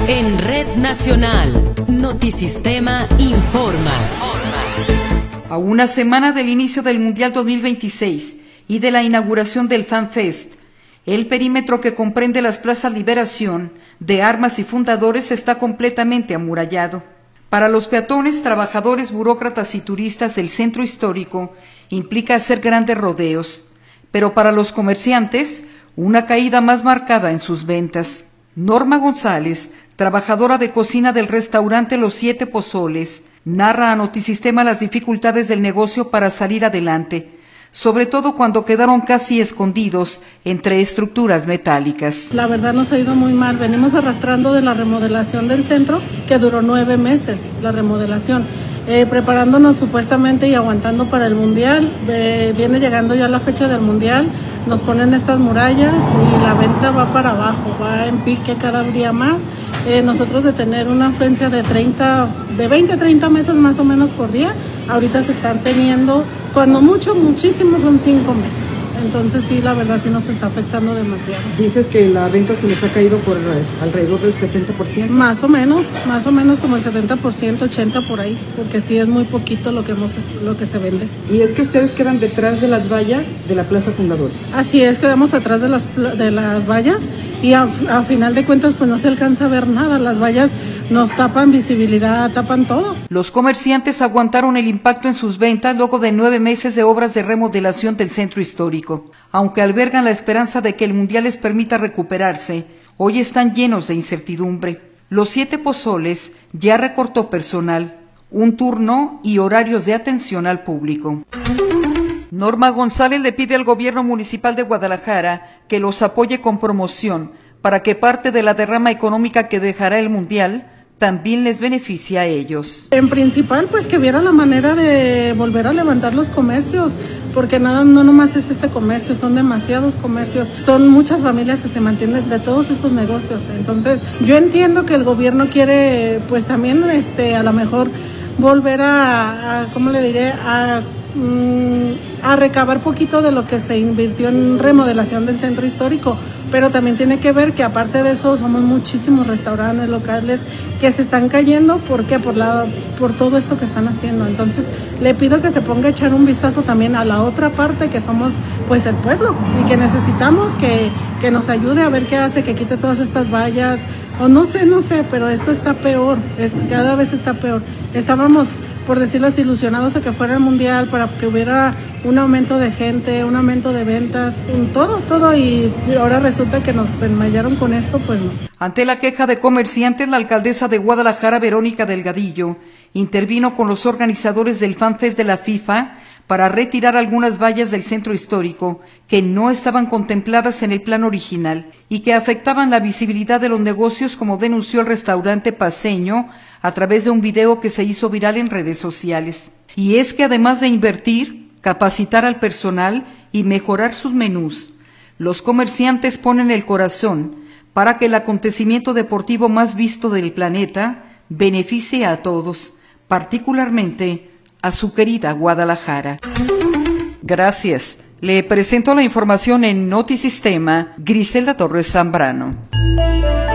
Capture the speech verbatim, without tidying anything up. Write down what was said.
En Red Nacional, Notisistema informa. A una semana del inicio del Mundial dos mil veintiséis y de la inauguración del FanFest, el perímetro que comprende las plazas Liberación, de Armas y Fundadores está completamente amurallado. Para los peatones, trabajadores, burócratas y turistas del centro histórico implica hacer grandes rodeos, pero para los comerciantes, una caída más marcada en sus ventas. Norma González, trabajadora de cocina del restaurante Los Siete Pozoles, narra a Notisistema las dificultades del negocio para salir adelante, sobre todo cuando quedaron casi escondidos entre estructuras metálicas. La verdad nos ha ido muy mal, venimos arrastrando de la remodelación del centro, que duró nueve meses la remodelación, eh, preparándonos supuestamente y aguantando para el Mundial. Eh, viene llegando ya la fecha del Mundial, nos ponen estas murallas y la venta va para abajo, va en pique cada día más. Eh, nosotros de tener una afluencia de treinta, de veinte a treinta meses más o menos por día, ahorita se están teniendo, cuando mucho, muchísimo son cinco meses. Entonces sí, la verdad sí nos está afectando demasiado. Dices que la venta se les ha caído por alrededor del setenta por ciento. Más o menos, más o menos como el setenta por ciento, ochenta por ciento por ahí, porque sí es muy poquito lo que, hemos, lo que se vende. Y es que ustedes quedan detrás de las vallas de la Plaza Fundadores. Así es, quedamos atrás de las, de las vallas y a, a final de cuentas pues no se alcanza a ver nada, las vallas nos tapan visibilidad, tapan todo. Los comerciantes aguantaron el impacto en sus ventas luego de nueve meses de obras de remodelación del centro histórico. Aunque albergan la esperanza de que el Mundial les permita recuperarse, hoy están llenos de incertidumbre. Los Siete Pozoles ya recortó personal, un turno y horarios de atención al público. Norma González le pide al gobierno municipal de Guadalajara que los apoye con promoción para que parte de la derrama económica que dejará el Mundial también les beneficia a ellos. En principal, pues que viera la manera de volver a levantar los comercios, porque nada, no nomás es este comercio, son demasiados comercios, son muchas familias que se mantienen de todos estos negocios. Entonces, yo entiendo que el gobierno quiere, pues también, este, a lo mejor volver a, a ¿cómo le diré?, a a recabar poquito de lo que se invirtió en remodelación del centro histórico, pero también tiene que ver que aparte de eso somos muchísimos restaurantes locales que se están cayendo. ¿Por qué? Por, la, por todo esto que están haciendo. Entonces le pido que se ponga a echar un vistazo también a la otra parte, que somos pues el pueblo, y que necesitamos que, que nos ayude a ver qué hace, que quite todas estas vallas, o no sé, no sé, pero esto está peor, es, cada vez está peor. Estábamos, por decirlo así, ilusionados a que fuera el Mundial, para que hubiera un aumento de gente, un aumento de ventas, todo, todo, y ahora resulta que nos enmayaron con esto, pues no. Ante la queja de comerciantes, la alcaldesa de Guadalajara, Verónica Delgadillo, intervino con los organizadores del FanFest de la FIFA para retirar algunas vallas del centro histórico que no estaban contempladas en el plan original y que afectaban la visibilidad de los negocios, como denunció el restaurante Paceño a través de un video que se hizo viral en redes sociales. Y es que además de invertir, capacitar al personal y mejorar sus menús, los comerciantes ponen el corazón para que el acontecimiento deportivo más visto del planeta beneficie a todos, particularmente a su querida Guadalajara. Gracias. Le presento la información en Notisistema, Griselda Torres Zambrano.